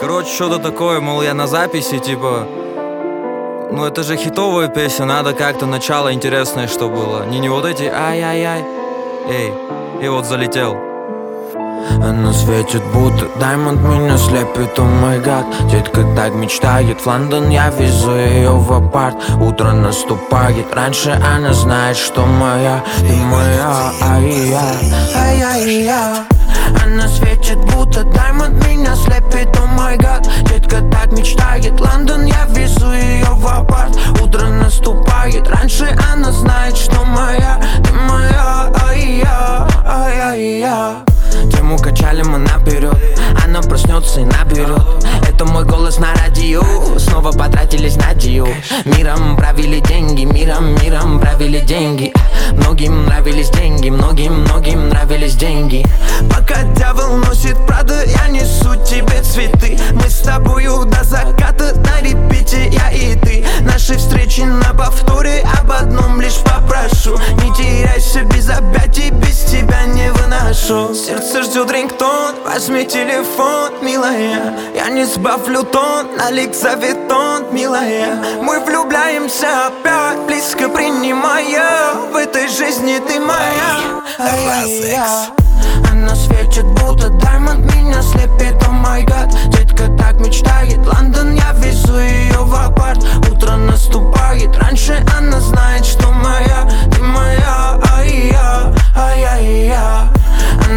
Короче, что-то такое, мол, я на записи, типа. Ну это же хитовая песня, надо как-то начало интересное, что было. Не вот эти ай-яй-яй. Эй, и вот залетел. Она светит, будто даймонд, меня слепит, о май гад. Детка так мечтает в Лондон, я везу ее в апарт. Утро наступает, раньше она знает, что моя, ты моя, ай-я, ай-я-я. Она светит, будто даймонд, меня слепит, о май гад. Детка так мечтает в Лондон, я везу ее в апарт. Утро наступает, раньше она знает, что моя, ты моя, ай-я, ай-я-я. Тему качали мы наперед, она проснется и наберет. Это мой голос на радио, снова потратились на дию. Миром правили деньги, миром правили деньги. Многим нравились деньги, многим нравились деньги. Пока дьявол носит Прада, я несу тебе цветы. Мы с тобою до заката на репите, я и ты. Наши встречи на повторе, об одном лишь попрошу: не теряйся без объятий, без тебя не выношу. Сердце ждет рингтон, возьми телефон, милая. Я не сбавлю тон, на лик завитон, милая. Мы влюбляемся опять, близко принимая. В этой жизни ты моя, она светит, будто даймонд, меня слепит, о май гад. Детка так мечтает Лондон, я везу ее в апарт. Утро наступает, раньше она знает, что моя, ты моя, ай-я, ай-я-я.